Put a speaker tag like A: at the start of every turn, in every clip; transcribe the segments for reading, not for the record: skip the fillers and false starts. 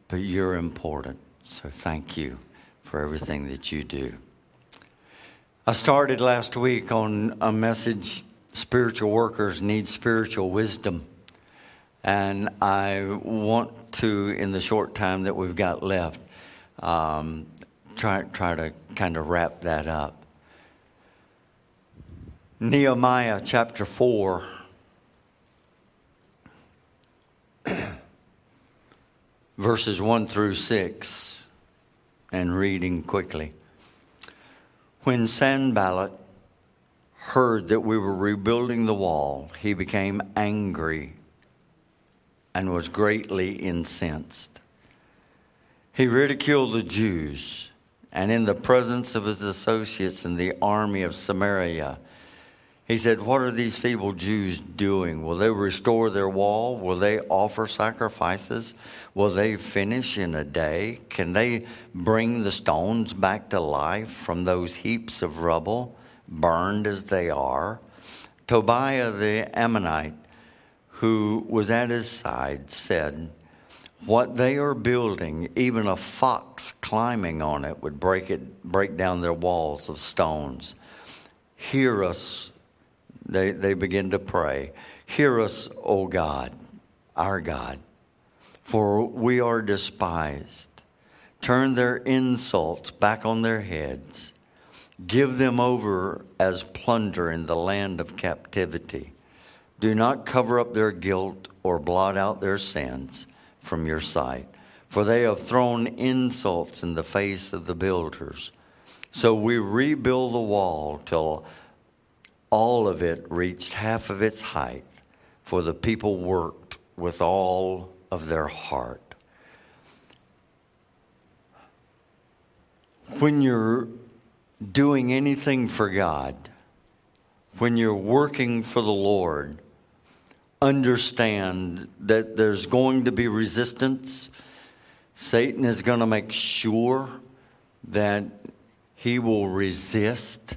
A: but you're important. So thank you for everything that you do. I started last week on a message, spiritual workers need spiritual wisdom. And I want to, in the short time that we've got left, try to kind of wrap that up. Nehemiah chapter 4. Verses 1 through 6, and reading quickly. When Sanballat heard that we were rebuilding the wall, he became angry and was greatly incensed. He ridiculed the Jews, and in the presence of his associates in the army of Samaria, he said, "What are these feeble Jews doing? Will they restore their wall? Will they offer sacrifices? Will they finish in a day? Can they bring the stones back to life from those heaps of rubble, burned as they are?" Tobiah the Ammonite, who was at his side, said, "What they are building, even a fox climbing on it would break down their walls of stones. Hear us." They begin to pray. "Hear us, O God, our God, for we are despised. Turn their insults back on their heads. Give them over as plunder in the land of captivity. Do not cover up their guilt or blot out their sins from your sight, for they have thrown insults in the face of the builders. So we rebuild the wall till all of it reached half of its height, for the people worked with all of their heart." When you're doing anything for God, when you're working for the Lord, understand that there's going to be resistance. Satan is going to make sure that he will resist.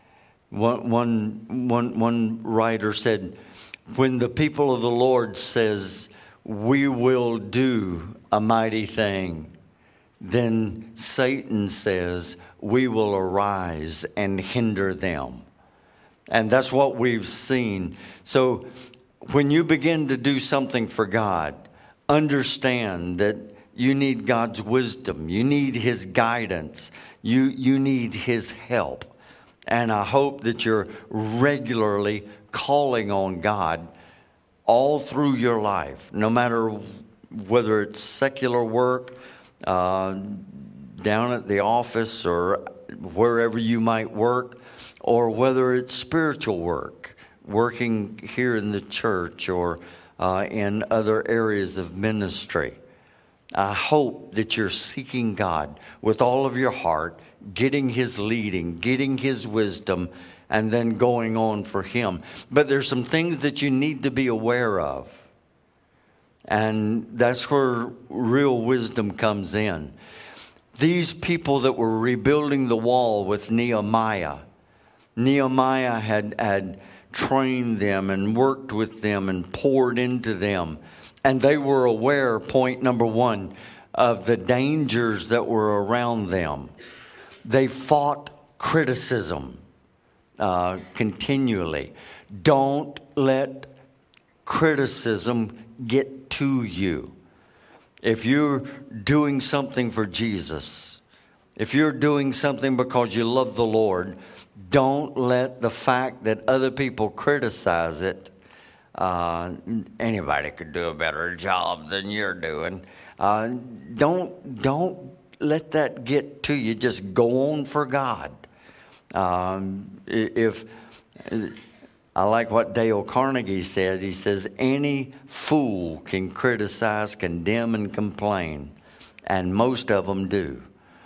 A: One writer said, when the people of the Lord says, "We will do a mighty thing," then Satan says, "We will arise and hinder them." And that's what we've seen. So when you begin to do something for God, understand that you need God's wisdom. You need His guidance. You need His help. And I hope that you're regularly calling on God all through your life, no matter whether it's secular work, down at the office or wherever you might work, or whether it's spiritual work, working here in the church or in other areas of ministry. I hope that you're seeking God with all of your heart, getting His leading, getting His wisdom, and then going on for Him. But there's some things that you need to be aware of. And that's where real wisdom comes in. These people that were rebuilding the wall with Nehemiah had trained them and worked with them and poured into them. And they were aware, point number one, of the dangers that were around them. They fought criticism continually. Don't let criticism get to you. If you're doing something for Jesus, if you're doing something because you love the Lord, don't let the fact that other people criticize it, anybody could do a better job than you're doing. Don't let that get to you. Just go on for God. If I like what Dale Carnegie said. He says, any fool can criticize, condemn, and complain, and most of them do.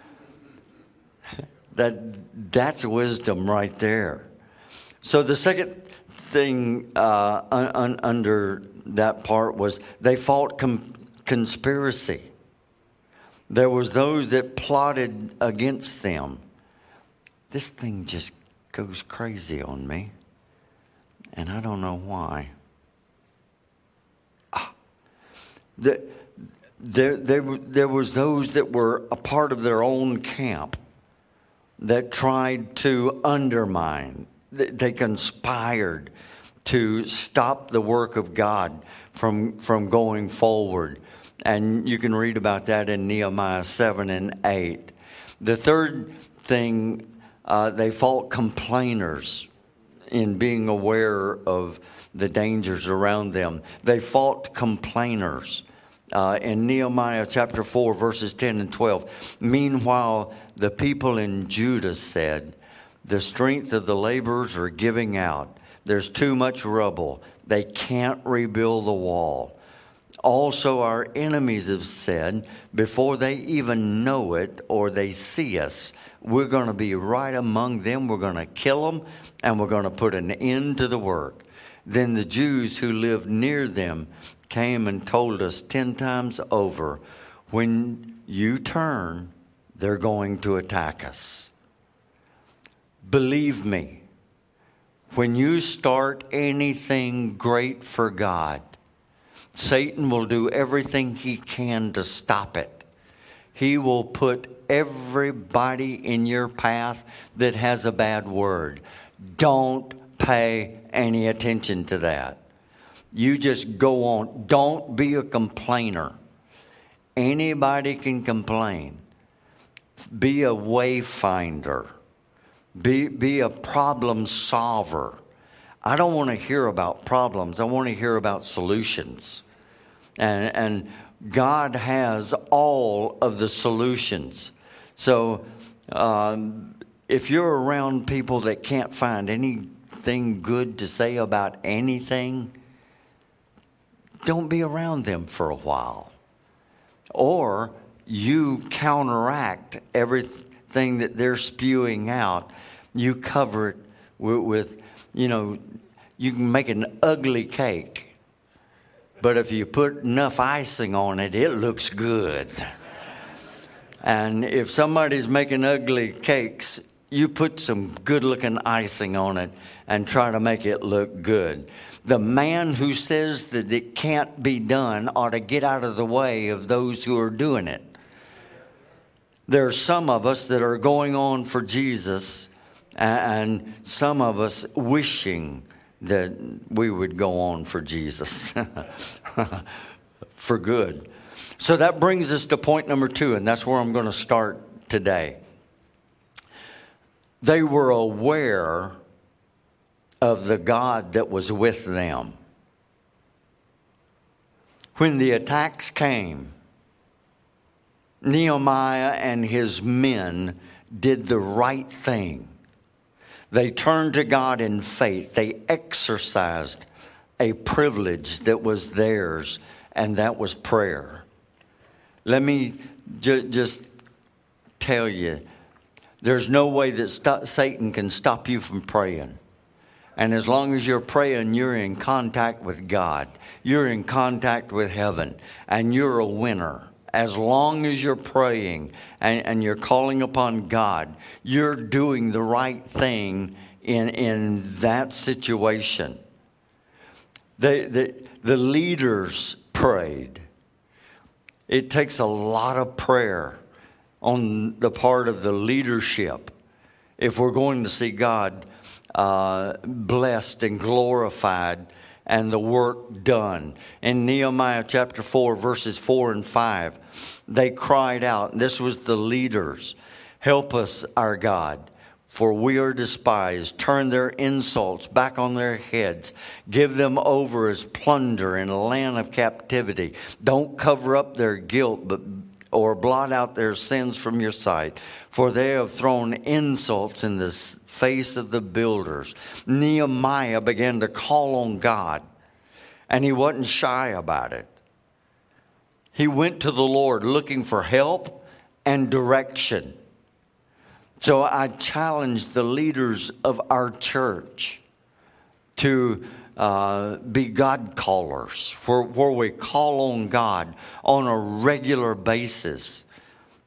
A: That's wisdom right there. So the second thing under that part was they fought conspiracy. There was those that plotted against them. This thing just goes crazy on me, and I don't know why. there was those that were a part of their own camp that tried to undermine. They conspired to stop the work of God from going forward. And you can read about that in Nehemiah 7 and 8. The third thing, they fought complainers in being aware of the dangers around them. They fought complainers. In Nehemiah chapter 4, verses 10 and 12. Meanwhile, the people in Judah said, the strength of the laborers are giving out. There's too much rubble. They can't rebuild the wall. Also, our enemies have said, before they even know it or they see us, we're going to be right among them. We're going to kill them, and we're going to put an end to the work. Then the Jews who lived near them came and told us 10 times over, when you turn, they're going to attack us. Believe me, when you start anything great for God, Satan will do everything he can to stop it. He will put everybody in your path that has a bad word. Don't pay any attention to that. You just go on. Don't be a complainer. Anybody can complain. Be a wayfinder. Be a problem solver. I don't want to hear about problems. I want to hear about solutions. And God has all of the solutions. So if you're around people that can't find anything good to say about anything, don't be around them for a while. Or you counteract everything that they're spewing out. You cover it with, you can make an ugly cake. But if you put enough icing on it, it looks good. And if somebody's making ugly cakes, you put some good-looking icing on it and try to make it look good. The man who says that it can't be done ought to get out of the way of those who are doing it. There are some of us that are going on for Jesus, and some of us wishing that we would go on for Jesus for good. So that brings us to point number 2, and that's where I'm going to start today. They were aware of the God that was with them. When the attacks came, Nehemiah and his men did the right thing. They turned to God in faith. They exercised a privilege that was theirs, and that was prayer. Let me just tell you, there's no way that Satan can stop you from praying. And as long as you're praying, you're in contact with God. You're in contact with heaven. And you're a winner. As long as you're praying and you're calling upon God, you're doing the right thing in that situation. The leaders prayed. It takes a lot of prayer on the part of the leadership if we're going to see God blessed and glorified and the work done. In Nehemiah chapter 4, verses 4 and 5, they cried out, and this was the leaders, "Help us, our God, for we are despised. Turn their insults back on their heads. Give them over as plunder in a land of captivity. Don't cover up their guilt, or blot out their sins from your sight, for they have thrown insults in the face of the builders." Nehemiah began to call on God, and he wasn't shy about it. He went to the Lord looking for help and direction. So I challenge the leaders of our church to be God callers, where we call on God on a regular basis.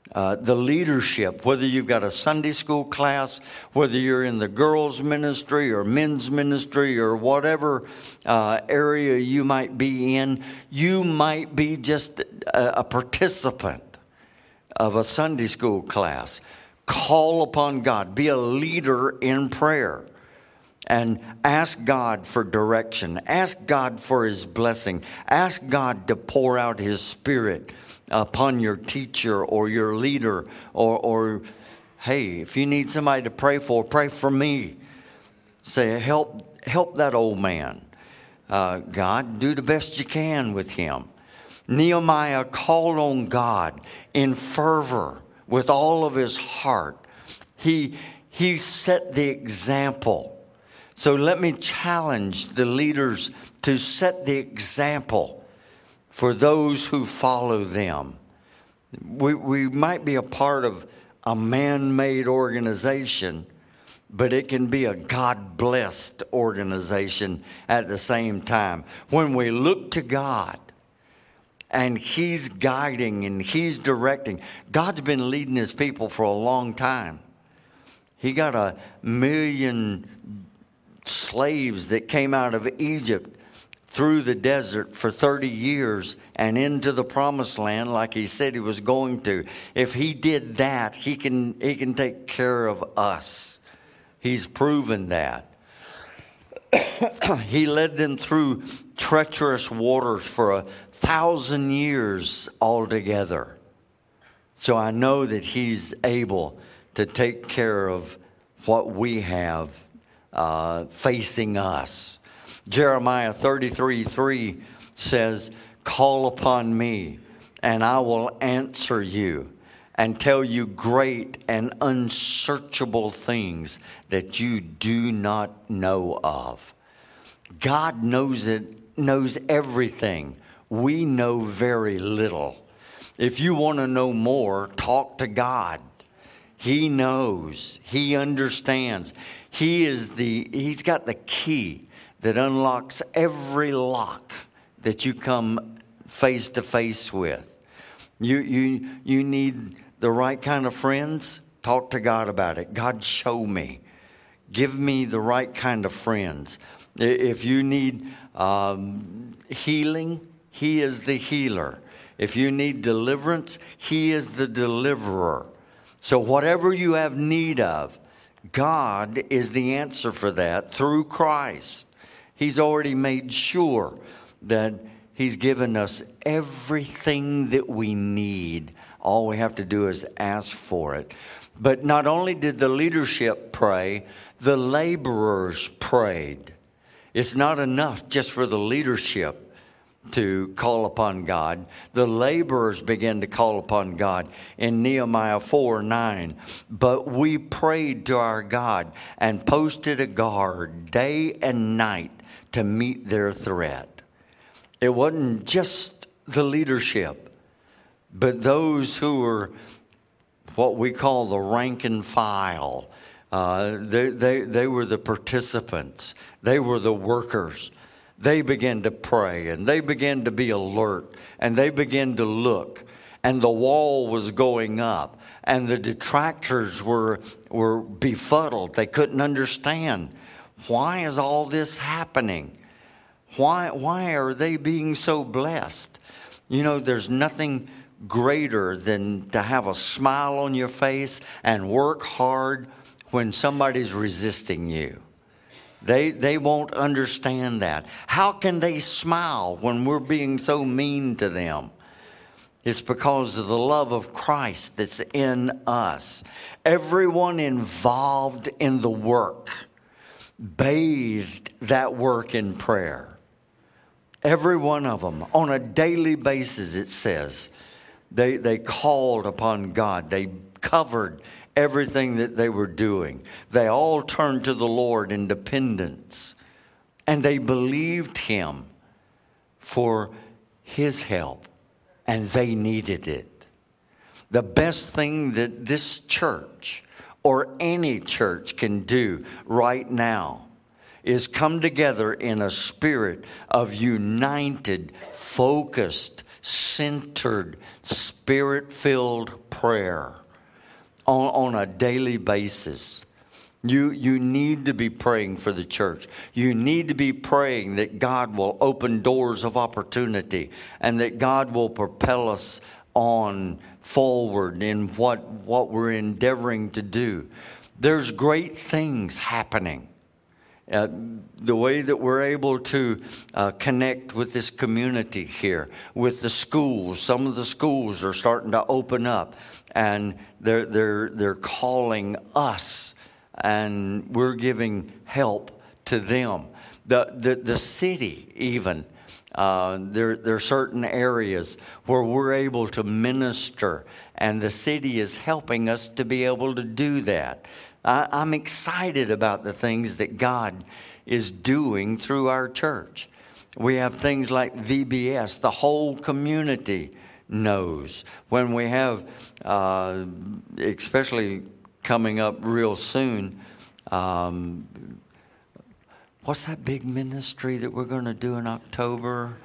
A: The leadership, whether you've got a Sunday school class, whether you're in the girls' ministry or men's ministry or whatever area you might be in, you might be just a participant of a Sunday school class. Call upon God. Be a leader in prayer. And ask God for direction. Ask God for His blessing. Ask God to pour out His Spirit upon your teacher or your leader. Or hey, if you need somebody to pray for me. Say, help that old man. God, do the best you can with him. Nehemiah called on God in fervor with all of his heart. He set the example. So let me challenge the leaders to set the example for those who follow them. We might be a part of a man-made organization, but it can be a God-blessed organization at the same time. When we look to God and He's guiding and He's directing, God's been leading His people for a long time. He got 1 million slaves that came out of Egypt through the desert for 30 years and into the promised land like He said He was going to. If He did that, He can take care of us. He's proven that. He led them through treacherous waters for 1,000 years altogether. So I know that He's able to take care of what we have facing us. Jeremiah 33:3 says, call upon me and I will answer you and tell you great and unsearchable things that you do not know of. God knows everything. We know very little. If you want to know more, talk to God. He knows. He understands. He's got the key that unlocks every lock that you come face to face with. You need the right kind of friends. Talk to God about it. God, show me. Give me the right kind of friends. If you need healing, He is the healer. If you need deliverance, He is the deliverer. So whatever you have need of, God is the answer for that through Christ. He's already made sure that He's given us everything that we need. All we have to do is ask for it. But not only did the leadership pray, the laborers prayed. It's not enough just for the leadership to call upon God. The laborers began to call upon God in Nehemiah 4:9. But we prayed to our God and posted a guard day and night to meet their threat. It wasn't just the leadership, but those who were what we call the rank and file. They were the participants. They were the workers. They began to pray and they began to be alert and they began to look, and the wall was going up and the detractors were befuddled. They couldn't understand, why is all this happening? Why are they being so blessed? You know, there's nothing greater than to have a smile on your face and work hard when somebody's resisting you. They won't understand that. How can they smile when we're being so mean to them? It's because of the love of Christ that's in us. Everyone involved in the work bathed that work in prayer. Every one of them, on a daily basis, it says, they called upon God. They covered everything that they were doing. They all turned to the Lord in dependence, and they believed Him for His help, and they needed it. The best thing that this church or any church can do right now is come together in a spirit of united, focused, centered, Spirit-filled prayer on a daily basis. You need to be praying for the church. You need to be praying that God will open doors of opportunity and that God will propel us on forward in what we're endeavoring to do. There's great things happening. The way that we're able to connect with this community here, with the schools. Some of the schools are starting to open up, and they're calling us, and we're giving help to them. The city even. There are certain areas where we're able to minister, and the city is helping us to be able to do that. I'm excited about the things that God is doing through our church. We have things like VBS. The whole community knows. When we have, especially coming up real soon, what's that big ministry that we're going to do in October?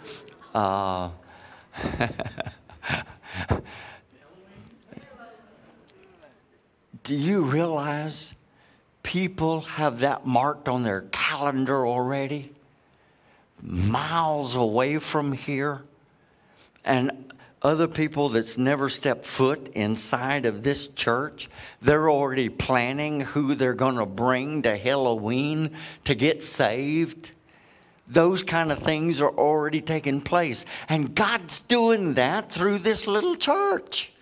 A: Do you realize people have that marked on their calendar already? Miles away from here. And other people that's never stepped foot inside of this church, they're already planning who they're going to bring to Halloween to get saved. Those kind of things are already taking place. And God's doing that through this little church.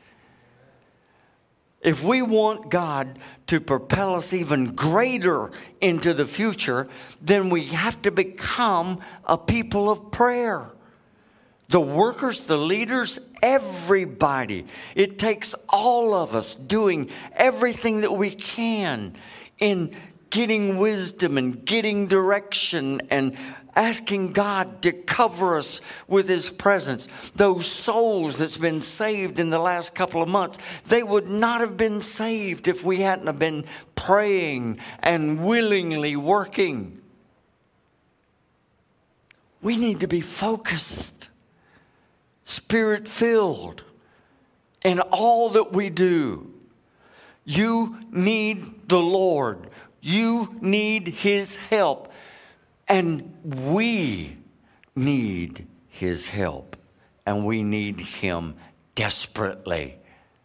A: If we want God to propel us even greater into the future, then we have to become a people of prayer. The workers, the leaders, everybody. It takes all of us doing everything that we can in getting wisdom and getting direction and asking God to cover us with His presence. Those souls that's been saved in the last couple of months, they would not have been saved if we hadn't have been praying and willingly working. We need to be focused, Spirit-filled in all that we do. You need the Lord. You need His help. And we need His help. And we need Him desperately.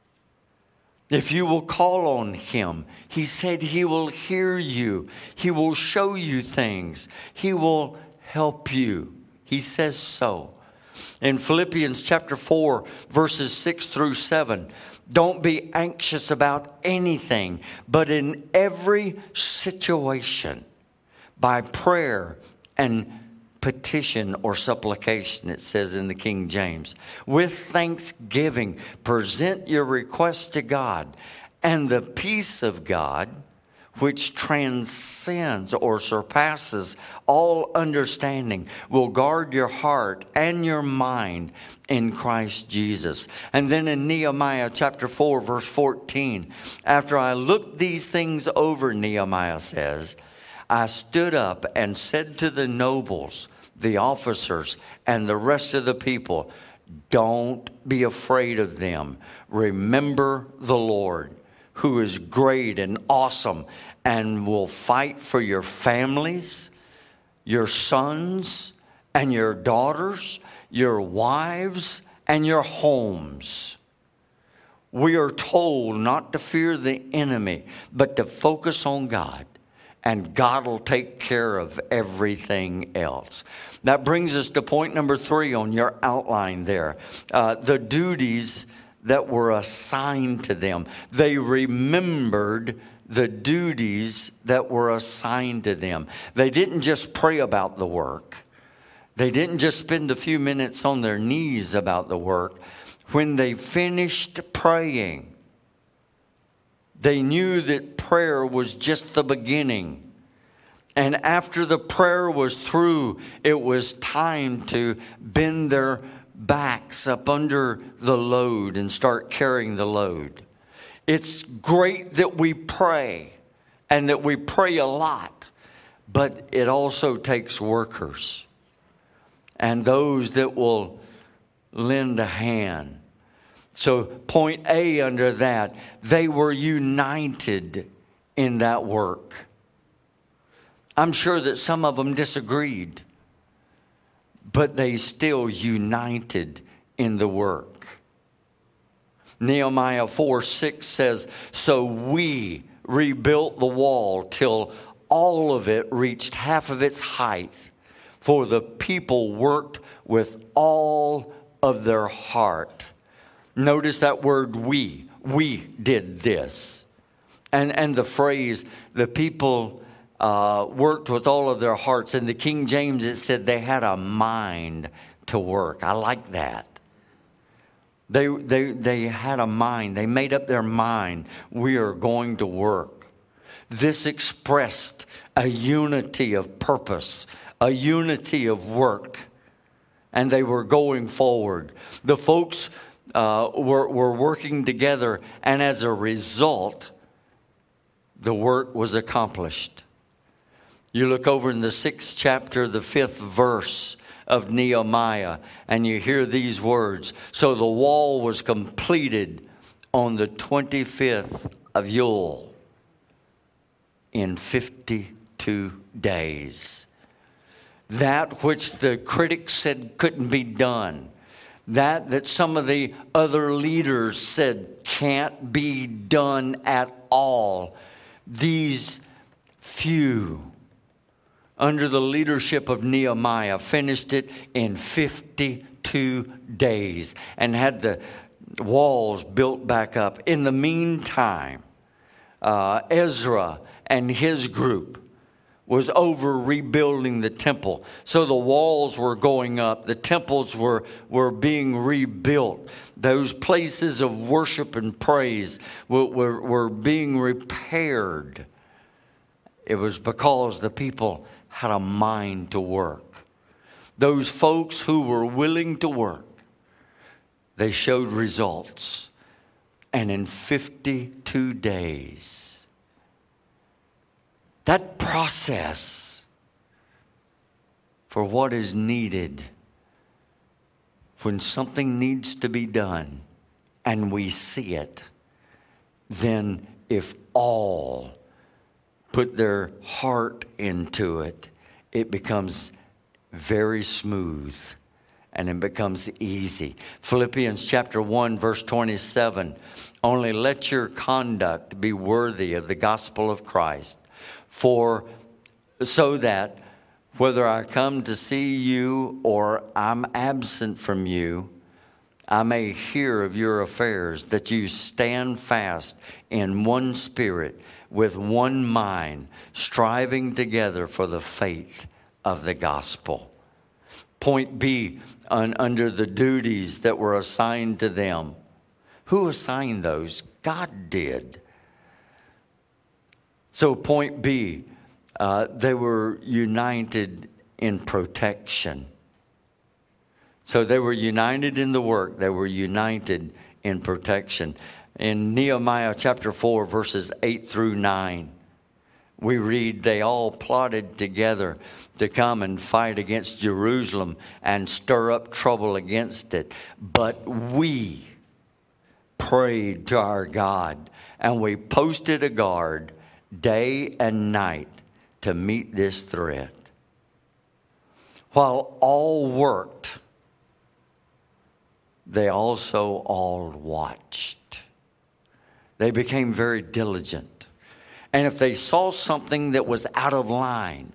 A: If you will call on Him, He said He will hear you. He will show you things. He will help you. He says so. In Philippians chapter 4, verses 6 through 7, don't be anxious about anything, but in every situation, by prayer and petition or supplication, it says in the King James, with thanksgiving, present your requests to God, and the peace of God, which transcends or surpasses all understanding, will guard your heart and your mind in Christ Jesus. And then in Nehemiah chapter 4, verse 14, after I looked these things over, Nehemiah says, I stood up and said to the nobles, the officers, and the rest of the people, don't be afraid of them. Remember the Lord, who is great and awesome, and will fight for your families, your sons and your daughters, your wives and your homes. We are told not to fear the enemy, but to focus on God, and God will take care of everything else. That brings us to point number 3 on your outline there. The duties that were assigned to them. They remembered the duties that were assigned to them. They didn't just pray about the work. They didn't just spend a few minutes on their knees about the work. When they finished praying, they knew that prayer was just the beginning. And after the prayer was through, it was time to bend their backs up under the load and start carrying the load. It's great that we pray and that we pray a lot, but it also takes workers and those that will lend a hand. So point A under that, they were united in that work. I'm sure that some of them disagreed, but they still united in the work. Nehemiah 4:6 says, so we rebuilt the wall till all of it reached half of its height, for the people worked with all of their heart. Notice that word we. We did this. And the phrase, the people worked with all of their hearts. In the King James, it said they had a mind to work. I like that. They had a mind. They made up their mind. We are going to work. This expressed a unity of purpose, a unity of work. And they were going forward. The folks were working together, and as a result, the work was accomplished. You look over in the 6th chapter, the 5th verse of Nehemiah, and you hear these words. So the wall was completed on the 25th of Yule in 52 days. That which the critics said couldn't be done, that some of the other leaders said can't be done at all, these few, under the leadership of Nehemiah, finished it in 52 days and had the walls built back up. In the meantime, Ezra and his group was over rebuilding the temple. So the walls were going up. The temples were being rebuilt. Those places of worship and praise were being repaired. It was because the people had a mind to work. Those folks who were willing to work, they showed results. And in 52 days, that process for what is needed when something needs to be done and we see it, then if all put their heart into it, it becomes very smooth and it becomes easy. Philippians chapter 1 verse 27, only let your conduct be worthy of the gospel of Christ, for so that whether I come to see you or I'm absent from you, I may hear of your affairs, that you stand fast in one spirit, with one mind, striving together for the faith of the gospel. Point B, under the duties that were assigned to them. Who assigned those? God did. So point B, they were united in protection. So they were united in the work. They were united in protection. In Nehemiah chapter 4, verses 8 through 9, we read, they all plotted together to come and fight against Jerusalem and stir up trouble against it. But we prayed to our God, and we posted a guard day and night to meet this threat. While all worked, they also all watched. They became very diligent. And if they saw something that was out of line,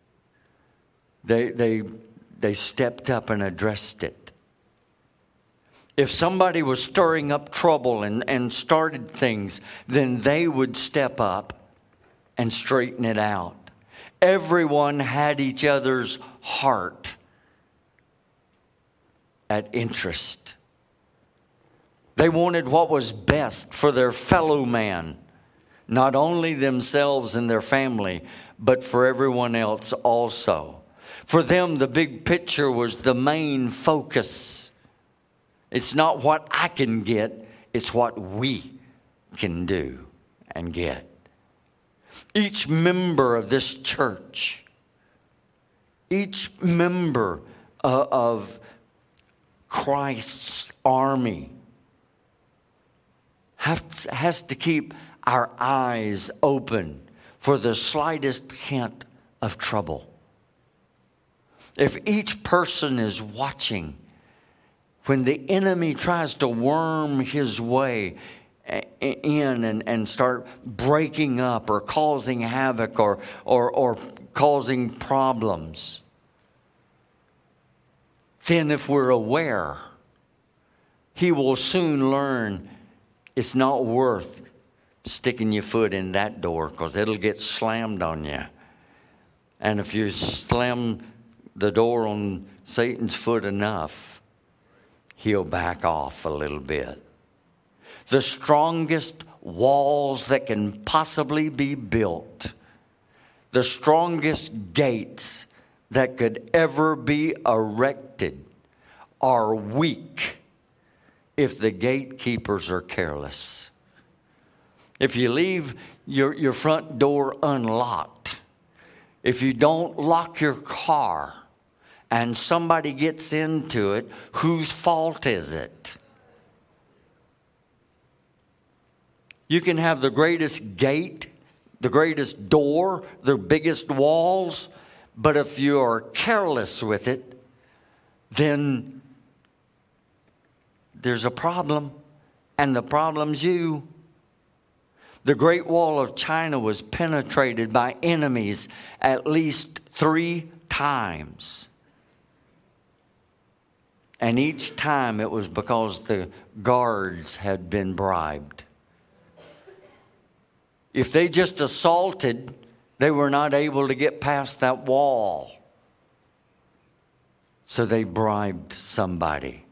A: they stepped up and addressed it. If somebody was stirring up trouble and started things, then they would step up and straighten it out. Everyone had each other's heart at interest. They wanted what was best for their fellow man, not only themselves and their family, but for everyone else also. For them, the big picture was the main focus. It's not what I can get, it's what we can do and get. Each member of this church, each member of Christ's army has to keep our eyes open for the slightest hint of trouble. If each person is watching, when the enemy tries to worm his way in and start breaking up or causing havoc or causing problems, then if we're aware, he will soon learn it's not worth sticking your foot in that door because it'll get slammed on you. And if you slam the door on Satan's foot enough, he'll back off a little bit. The strongest walls that can possibly be built, the strongest gates that could ever be erected are weak if the gatekeepers are careless. If you leave your front door unlocked, if you don't lock your car and somebody gets into it, whose fault is it? You can have the greatest gate, the greatest door, the biggest walls, but if you are careless with it, then there's a problem, and the problem's you. The Great Wall of China was penetrated by enemies at least 3 times. And each time it was because the guards had been bribed. If they just assaulted, they were not able to get past that wall. So they bribed somebody.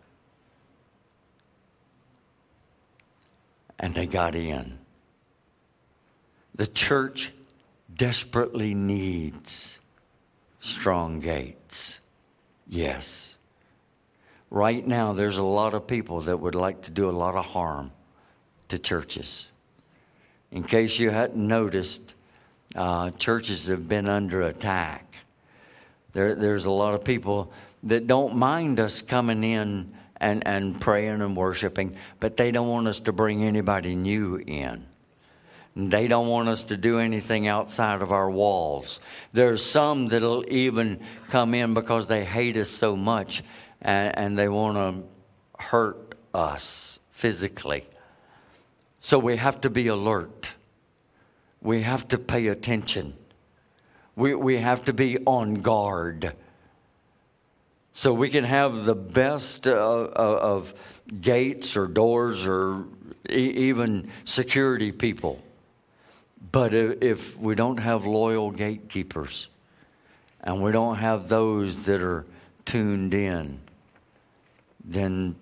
A: And they got in. The church desperately needs strong gates. Yes. Right now, there's a lot of people that would like to do a lot of harm to churches. In case you hadn't noticed, churches have been under attack. There's a lot of people that don't mind us coming in and praying and worshiping, but they don't want us to bring anybody new in. They don't want us to do anything outside of our walls. There's some that'll even come in because they hate us so much and they want to hurt us physically. So we have to be alert. We have to pay attention. We have to be on guard. So we can have the best of gates or doors or even security people. But if we don't have loyal gatekeepers and we don't have those that are tuned in, then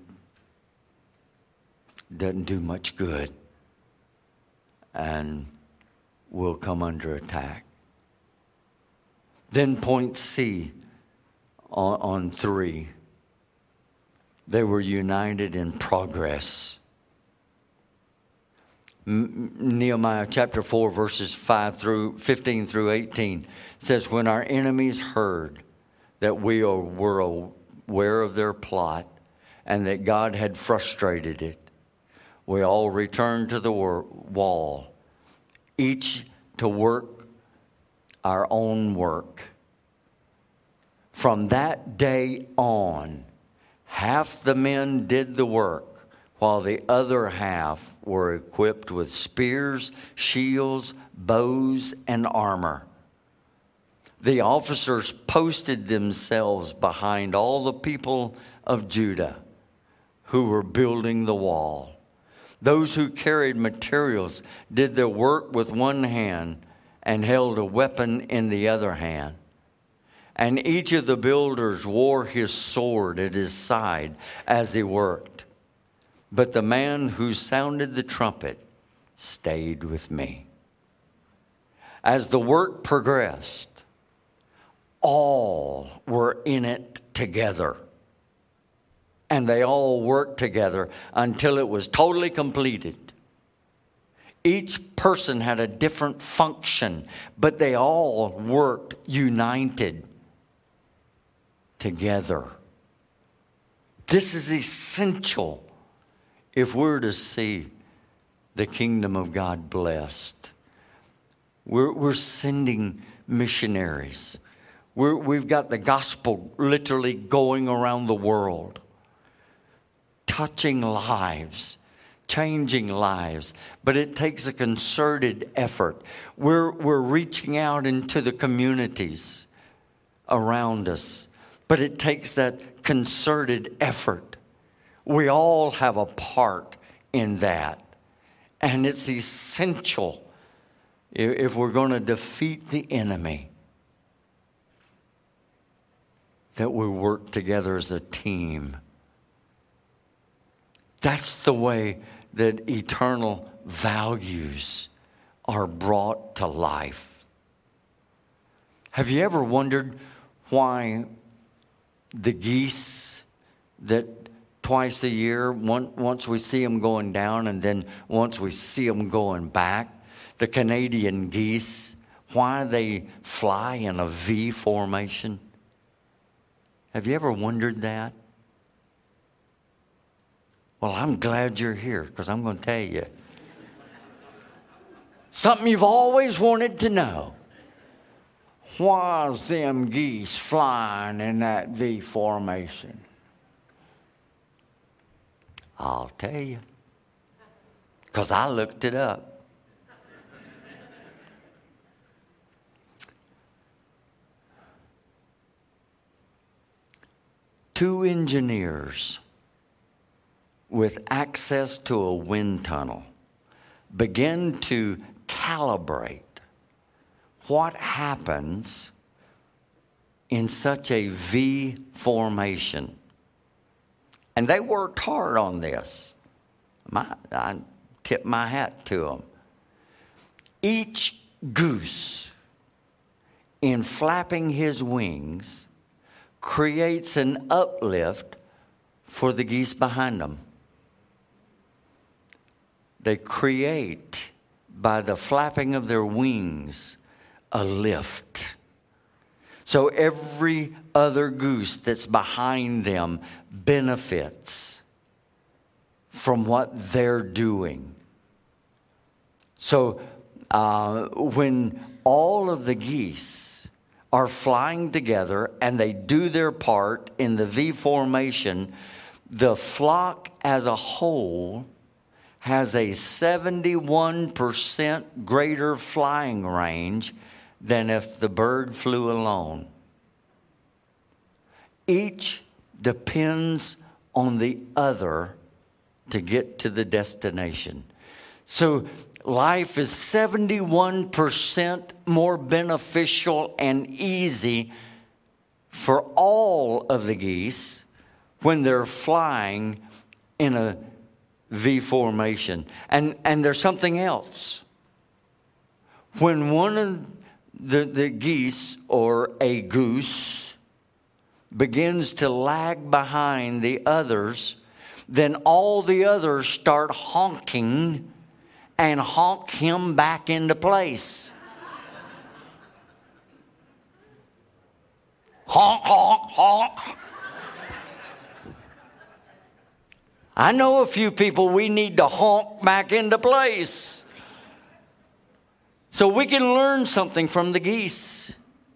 A: it doesn't do much good. And we'll come under attack. Then point C on 3. They were united in progress. Nehemiah chapter 4 verses 15 through 18 says, when our enemies heard that we were aware of their plot and that God had frustrated it, we all returned to the wall, each to work our own work. From that day on, half the men did the work, while the other half were equipped with spears, shields, bows, and armor. The officers posted themselves behind all the people of Judah who were building the wall. Those who carried materials did their work with one hand and held a weapon in the other hand. And each of the builders wore his sword at his side as he worked. But the man who sounded the trumpet stayed with me. As the work progressed, all were in it together. And they all worked together until it was totally completed. Each person had a different function, but they all worked united together. This is essential if we're to see the kingdom of God blessed. We're sending missionaries. We've got the gospel literally going around the world, touching lives, changing lives. But it takes a concerted effort. We're reaching out into the communities around us, but it takes that concerted effort. We all have a part in that. And it's essential if we're going to defeat the enemy that we work together as a team. That's the way that eternal values are brought to life. Have you ever wondered why the geese that twice a year, once we see them going down and then once we see them going back, the Canadian geese, why they fly in a V formation? Have you ever wondered that? Well, I'm glad you're here because I'm going to tell you something you've always wanted to know. Why's them geese flying in that V formation? I'll tell you, because I looked it up. Two engineers with access to a wind tunnel begin to calibrate what happens in such a V formation. And they worked hard on this. I tip my hat to them. Each goose, in flapping his wings, creates an uplift for the geese behind them. They create, by the flapping of their wings, a lift. So every other goose that's behind them benefits from what they're doing. So when all of the geese are flying together and they do their part in the V formation, the flock as a whole has a 71% greater flying range than if the bird flew alone. Each depends on the other to get to the destination. So life is 71% more beneficial and easy for all of the geese when they're flying in a V formation. And there's something else. When one of the geese or a goose begins to lag behind the others, then all the others start honking and honk him back into place. Honk, honk, honk. I know a few people we need to honk back into place. So we can learn something from the geese.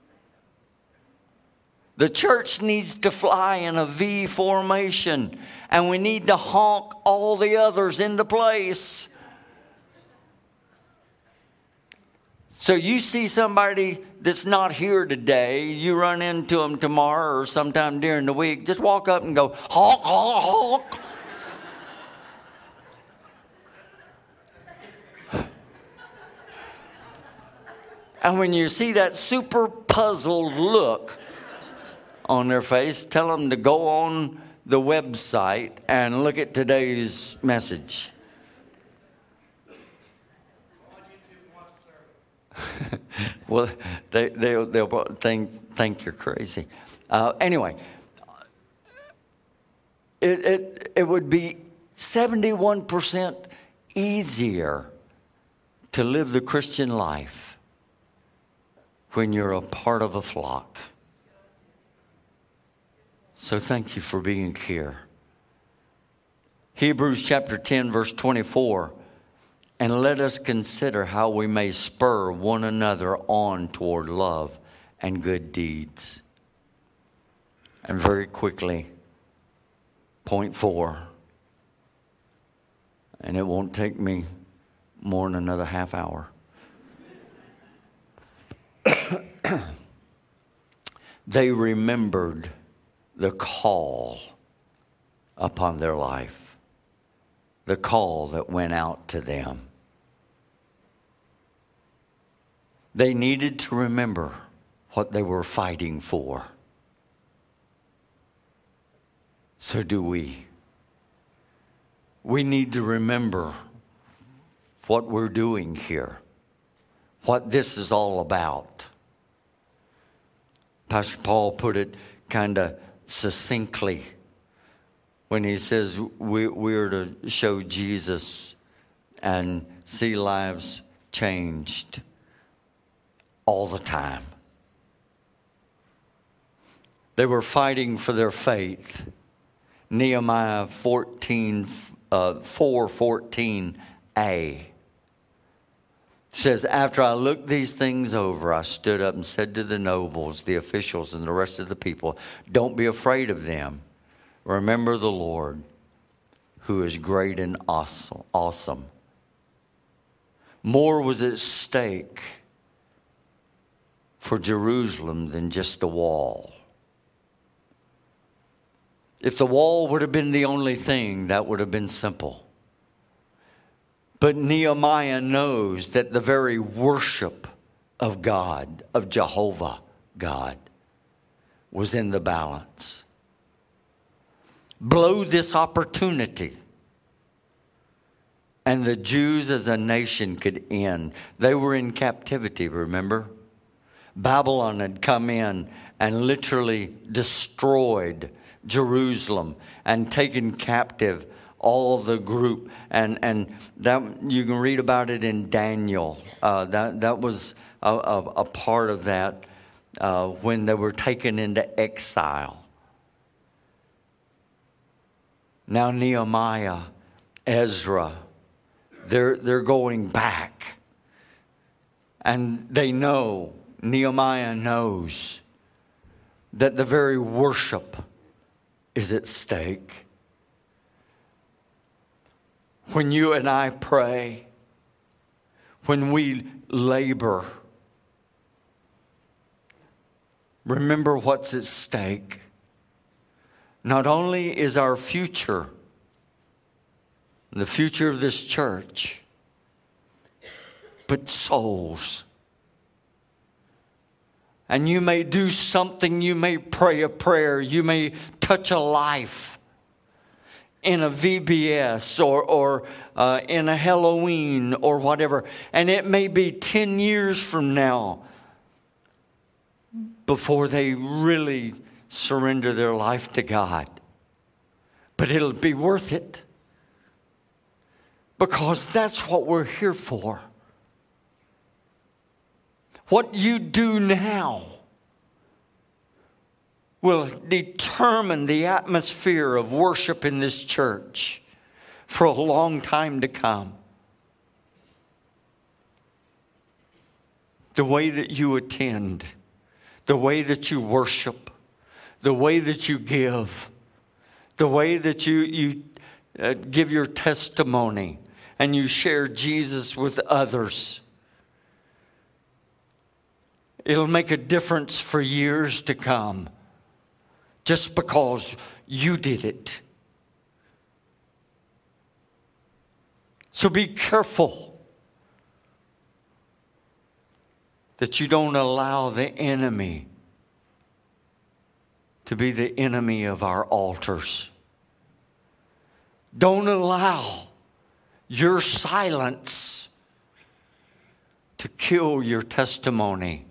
A: The church needs to fly in a V formation, and we need to honk all the others into place. So you see somebody that's not here today, you run into them tomorrow or sometime during the week, just walk up and go, honk, honk, honk. And when you see that super puzzled look on their face, tell them to go on the website and look at today's message. Well, they'll think you're crazy. Anyway, it would be 71% easier to live the Christian life when you're a part of a flock. So thank you for being here. Hebrews chapter 10, verse 24 And let us consider how we may spur one another on toward love and good deeds. And very quickly, point 4. And it won't take me more than another half hour. They remembered the call upon their life, the call that went out to them. They needed to remember what they were fighting for. So do we. We need to remember what we're doing here, what this is all about. Pastor Paul put it kind of succinctly when he says we're to show Jesus and see lives changed all the time. They were fighting for their faith. Nehemiah 4:14a says, after I looked these things over, I stood up and said to the nobles, the officials, and the rest of the people, don't be afraid of them. Remember the Lord, who is great and awesome. More was at stake for Jerusalem than just a wall. If the wall would have been the only thing, that would have been simple. But Nehemiah knows that the very worship of God, of Jehovah God, was in the balance. Blow this opportunity, and the Jews as a nation could end. They were in captivity, remember? Babylon had come in and literally destroyed Jerusalem and taken captive all the group, and that you can read about it in Daniel. That was a part of that when they were taken into exile. Now Nehemiah, Ezra, they're going back, and they know, Nehemiah knows that the very worship is at stake. When you and I pray, when we labor, remember what's at stake. Not only is our future, the future of this church, but souls. And you may do something, you may pray a prayer, you may touch a life in a VBS or in a Halloween or whatever. And it may be 10 years from now before they really surrender their life to God. But it'll be worth it, because that's what we're here for. What you do now will determine the atmosphere of worship in this church for a long time to come. The way that you attend, the way that you worship, the way that you give, the way that you give your testimony and you share Jesus with others. It'll make a difference for years to come, just because you did it. So be careful that you don't allow the enemy to be the enemy of our altars. Don't allow your silence to kill your testimony.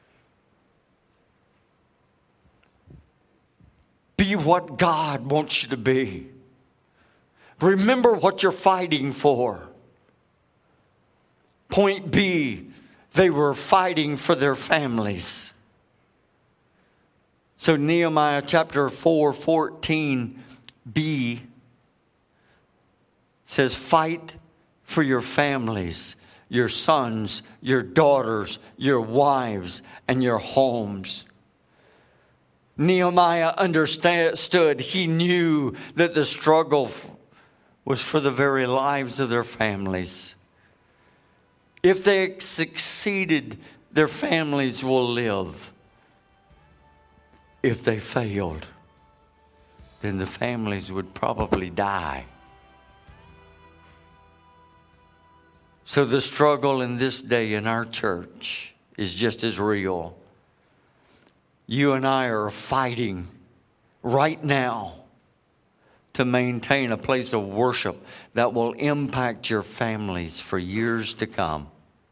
A: Be what God wants you to be. Remember what you're fighting for. Point B, they were fighting for their families. So Nehemiah chapter 4:14b says, fight for your families, your sons, your daughters, your wives, and your homes. Nehemiah understood. He knew that the struggle was for the very lives of their families. If they succeeded, their families will live. If they failed, then the families would probably die. So the struggle in this day in our church is just as real. You and I are fighting right now to maintain a place of worship that will impact your families for years to come.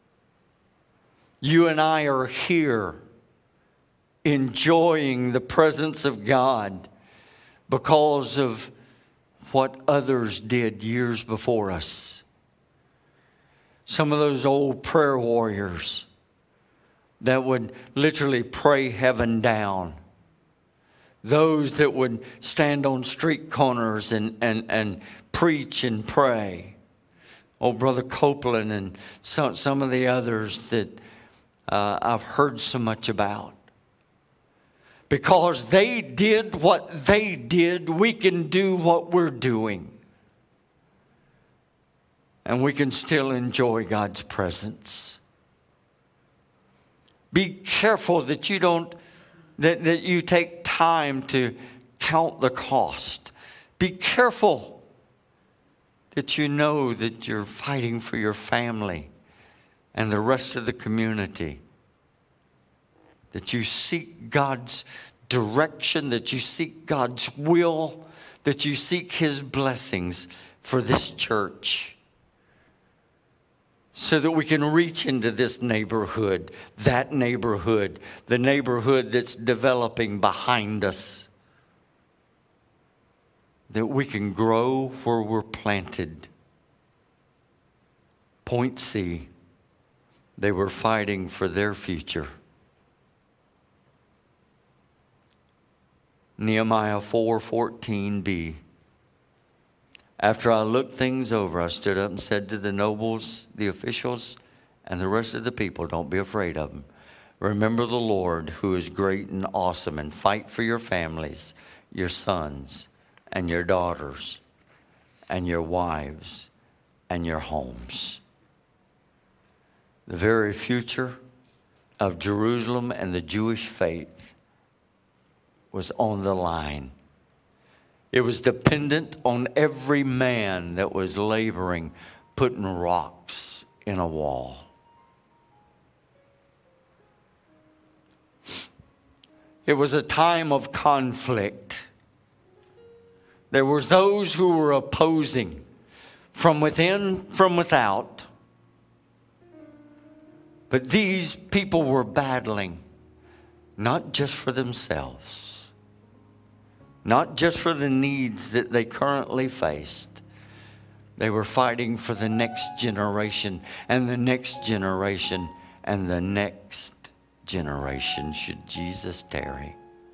A: You and I are here enjoying the presence of God because of what others did years before us. Some of those old prayer warriors that would literally pray heaven down. Those that would stand on street corners and preach and pray. Oh, Brother Copeland and some of the others that I've heard so much about. Because they did what they did, we can do what we're doing. And we can still enjoy God's presence. Be careful that you take time to count the cost. Be careful that you know that you're fighting for your family and the rest of the community. That you seek God's direction, that you seek God's will, that you seek His blessings for this church. So that we can reach into this neighborhood, that neighborhood, the neighborhood that's developing behind us. That we can grow where we're planted. Point C, they were fighting for their future. Nehemiah 4:14b. After I looked things over, I stood up and said to the nobles, the officials, and the rest of the people, don't be afraid of them. Remember the Lord who is great and awesome, and fight for your families, your sons, and your daughters, and your wives, and your homes. The very future of Jerusalem and the Jewish faith was on the line. It was dependent on every man that was laboring, putting rocks in a wall. It was a time of conflict. There was those who were opposing from within, from without. But these people were battling, not just for themselves. Not just for the needs that they currently faced. They were fighting for the next generation and the next generation and the next generation should Jesus tarry.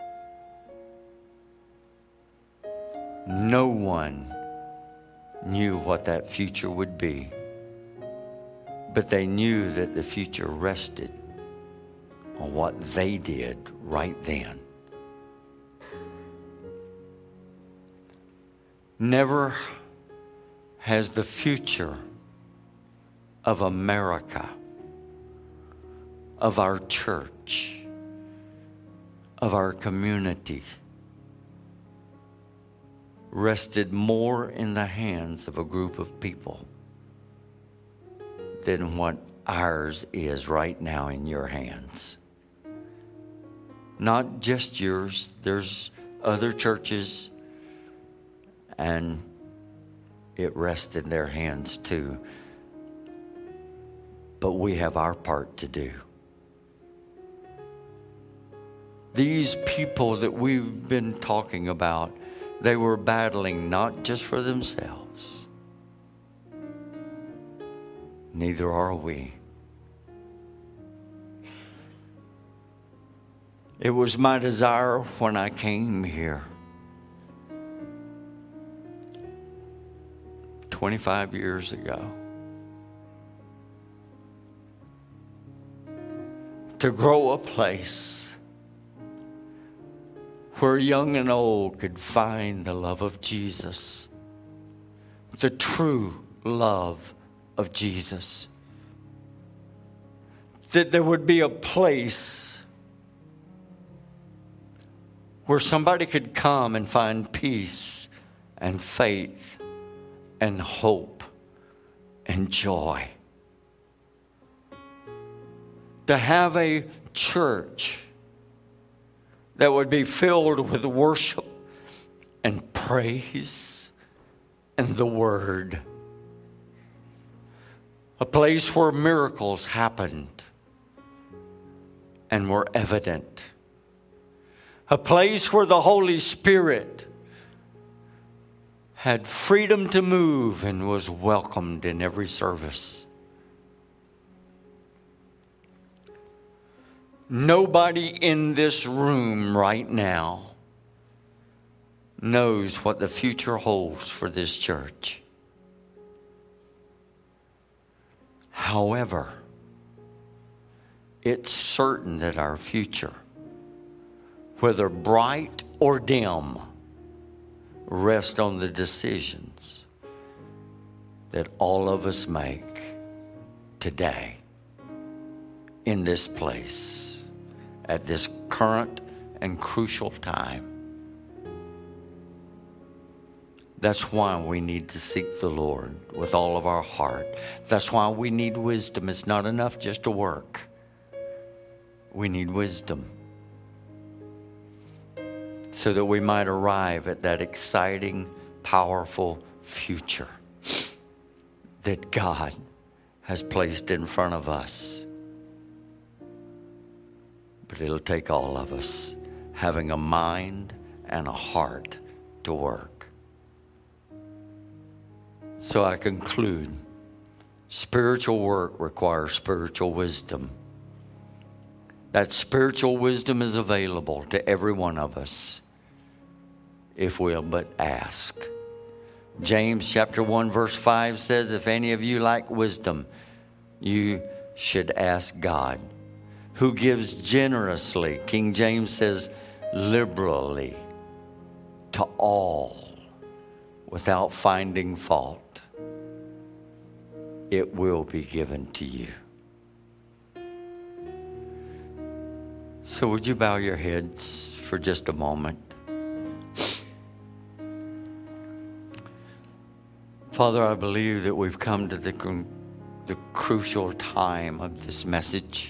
A: No one knew what that future would be. But they knew that the future rested on what they did right then. Never has the future of America, of our church, of our community, rested more in the hands of a group of people than what ours is right now in your hands. Not just yours. There's other churches, and it rests in their hands too. But we have our part to do. These people that we've been talking about, they were battling not just for themselves. Neither are we. It was my desire when I came here 25 years ago to grow a place where young and old could find the love of Jesus, the true love of Jesus. That there would be a place where somebody could come and find peace and faith and hope and joy. To have a church that would be filled with worship and praise and the Word. A place where miracles happened and were evident. A place where the Holy Spirit had freedom to move and was welcomed in every service. Nobody in this room right now knows what the future holds for this church. However, it's certain that our future, whether bright or dim, rests on the decisions that all of us make today in this place at this current and crucial time. That's why we need to seek the Lord with all of our heart. That's why we need wisdom. It's not enough just to work. We need wisdom so that we might arrive at that exciting, powerful future that God has placed in front of us. But it'll take all of us having a mind and a heart to work. So I conclude, spiritual work requires spiritual wisdom. That spiritual wisdom is available to every one of us if we'll but ask. James chapter 1 verse 5 says, if any of you lack wisdom, you should ask God, who gives generously, King James says liberally, to all without finding fault. It will be given to you. So would you bow your heads for just a moment? Father, I believe that we've come to the crucial time of this message,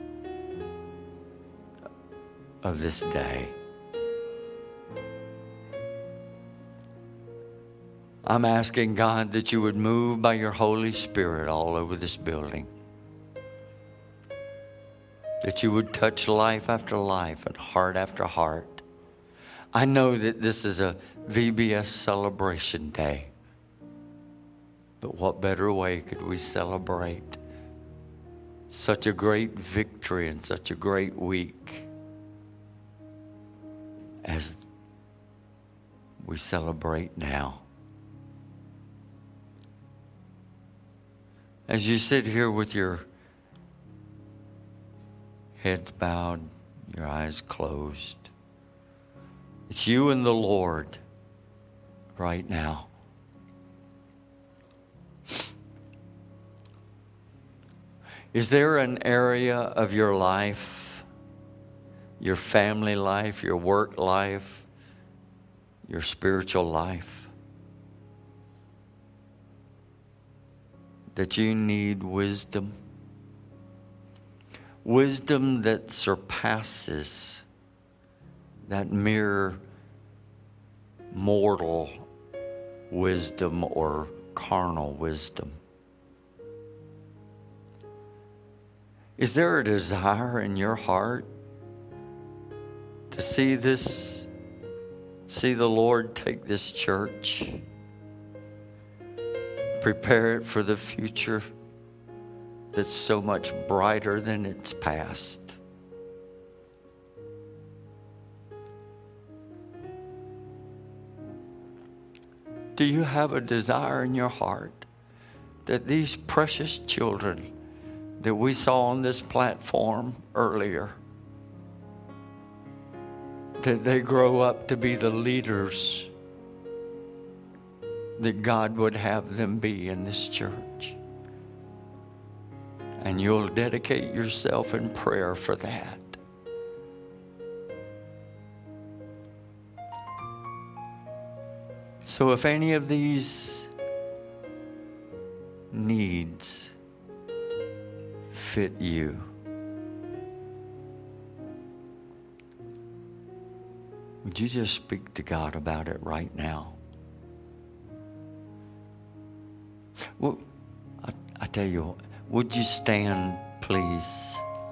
A: of this day. I'm asking, God, that you would move by your Holy Spirit all over this building. That you would touch life after life and heart after heart. I know that this is a VBS celebration day. But what better way could we celebrate such a great victory and such a great week as we celebrate now? As you sit here with your heads bowed, your eyes closed, it's you and the Lord right now. Is there an area of your life, your family life, your work life, your spiritual life, that you need wisdom? Wisdom that surpasses that mere mortal wisdom or carnal wisdom. Is there a desire in your heart to see the Lord take this church, prepare it for the future that's so much brighter than its past? Do you have a desire in your heart that these precious children that we saw on this platform earlier, that they grow up to be the leaders that God would have them be in this church. And you'll dedicate yourself in prayer for that. So if any of these needs fit you, would you just speak to God about it right now? Well, I tell you, would you stand, please?